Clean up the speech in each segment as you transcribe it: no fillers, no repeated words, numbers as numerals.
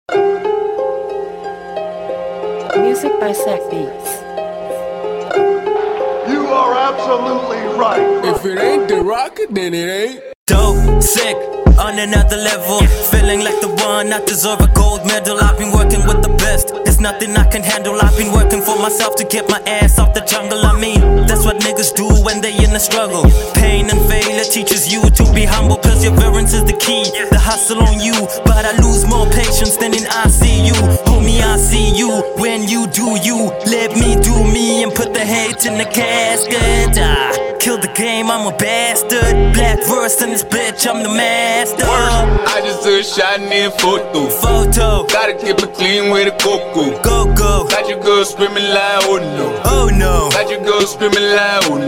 Music by Sack Beats. You are absolutely right. If it ain't the rocket, then it ain't. Dope, sick, on another level. Feeling like the one, I deserve a gold medal. I've been working with the best, there's nothing I can handle. I've been working for myself to get my ass off the jungle. I mean, that's what niggas do when they in the struggle. Pain and failure teaches you to be humble. Perseverance is the key, the hustle on you. But I lose more patience than in ICU. Homie, I see you when you do you. Let me do me and put the hate in the casket. Kill the game, I'm a bastard. Black verse in this bitch, I'm the master. I just took a shot and then Photo, gotta keep it clean with a cocoa. Go. Got your girl screaming like, oh no. Oh no. Got your girl screaming like, oh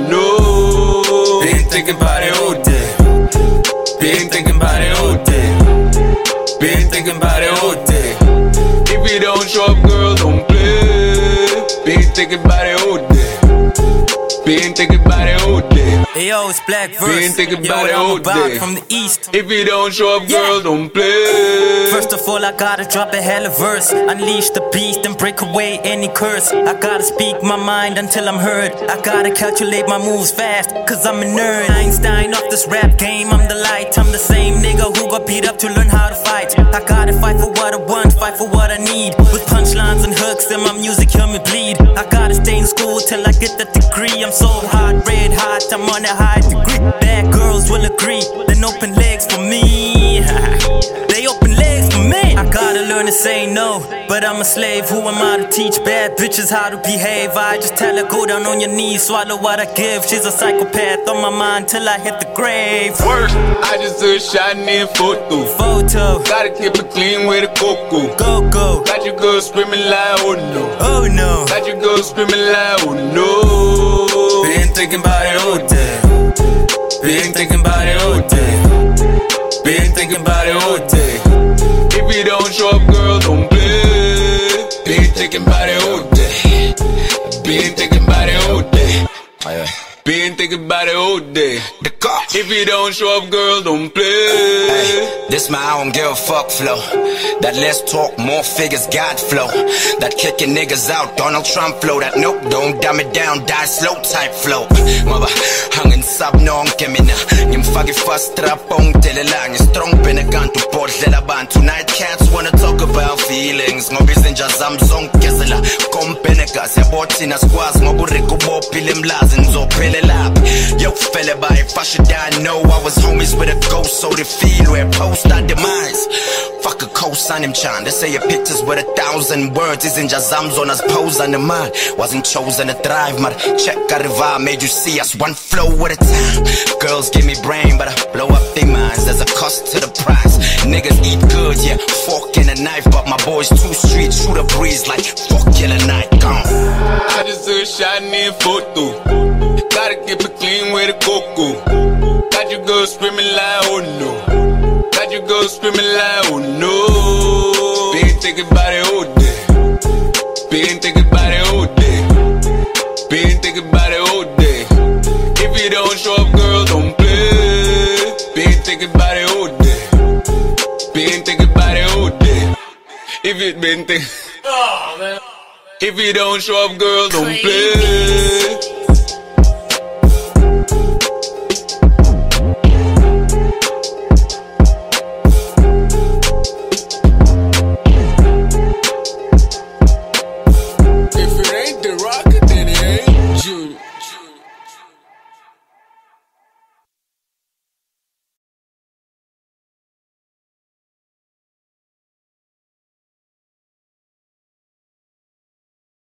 no. Been thinking about it all day. Been thinking about it all day. Been thinking about it all day. If you don't show up, girl, don't play. Been thinking about it all day. Been thinking about it all day. Hey yo, it's Black Verse. Been thinking about it I'm all about day. from the east. If you don't show up, girl, don't play. First of all, I gotta drop a hella verse. Unleash the beast and break away any curse. I gotta speak my mind until I'm heard. I gotta calculate my moves fast, cause I'm a nerd. Einstein off this rap game, I'm the light. I'm the same nigga who got beat up to learn how to fight. I gotta fight for what I want, fight for what I need. With punchlines and hooks and my music, hear me bleed. I gotta stay in school till I get that degree. I'm so hot, red hot, I'm on a high degree. Bad girls will agree, then open legs for me. They open legs for me. I gotta learn to say no, but I'm a slave. Who am I to teach bad bitches how to behave? I just tell her go down on your knees, swallow what I give. She's a psychopath on my mind till I hit the grave. Worst, I just took a shot and then Photo, gotta keep it clean with a cocoa. Go. Got your girl screaming like, oh no. Oh no. Got your girl screaming like, oh no. Been thinking about it all day. Been thinking about it all day. Been thinking about it all day. If you don't show up, girl, don't play. Been thinking about it all day. Been thinking about it all day. Been thinking about it all day. If you don't show up, girl, don't play. Hey, this my I don't give a fuck flow. That less talk, more figures, God flow. That kicking niggas out, Donald Trump flow. That nope, don't dumb it down, die slow type flow. Maba, hangin sab no ang kemina. Yung fagi fast trap on telelang. Yung strong pinagan to port lelaban. Tonight cats wanna talk about feelings. Ngobi zinja zamzong kesela. Kompeneka, se botina squaz. Ngobu riku bo pilim lazin zo pele lap. Yo fella by if I should die, I know I was homies with a ghost. So the feel where post our demise. Fuck a cosign him chan. They say your pictures with 1,000 words. Isn't just zams on us pose on the mind. Wasn't chosen to thrive, but check out the vibe. Made you see us one flow at a time. Girls give me brain, but I blow up their minds. There's a cost to the price. Niggas eat good, yeah, fork and a knife. But my boys too street, shoot a breeze like fuck kill a night. Gone. I just took a shot and then photo. Gotta keep it clean with a cocoa. Got your girl screaming like, oh no. Got your girl screaming like, oh no. Been thinking about it all day. Been thinking about it all day. Been thinking about it all day. If you don't show up, girl, don't play. Been thinking about it all day. Been thinking about it all day. If you been thinking, oh man. If you don't show up, girl, don't play.